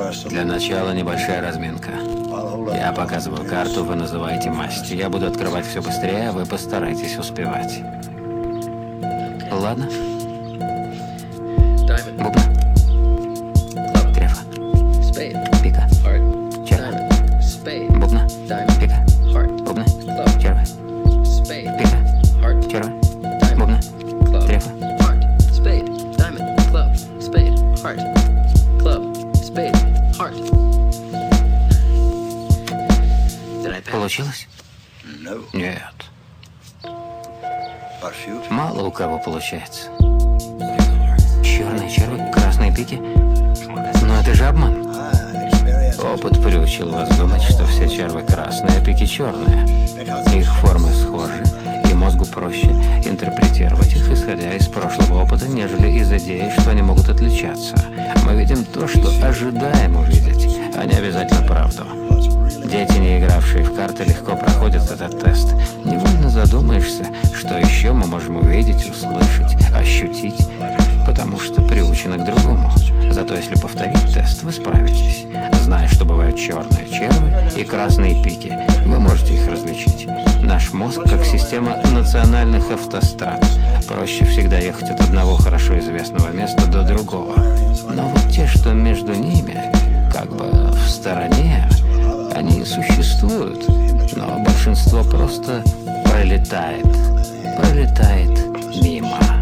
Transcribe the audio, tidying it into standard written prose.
Для начала небольшая разминка. Я показываю карту, вы называете масть. Я буду открывать все быстрее, а вы постарайтесь успевать. Ладно? Бубна. Грефа. Пика. Черва. Бубна. Пика. Бубна. Черва. Пика. Черва. Бубна. Грефа. Получилось? Нет. Мало у кого получается. Черные черви, красные пики. Но это же обман. Опыт приучил вас думать, что все черви красные, а пики черные. Их формы схожи, и мозгу проще интерпретировать их, исходя из прошлого опыта, нежели из идеи, что они могут отличаться. Мы видим то, что ожидаем увидеть, а не обязательно правду. Дети, не игравшие в карты, легко проходят этот тест. Невольно задумаешься, что еще мы можем увидеть, услышать, ощутить, потому что приучены к другому. Зато если повторить тест, вы справитесь. Зная, что бывают черные черви и красные пики, вы можете их различить. Наш мозг как система национальных автострад. Проще всегда ехать от одного хорошо известного места до другого. Но вот те, что между ними, как бы в стороне, они существуют, но большинство просто пролетает мимо.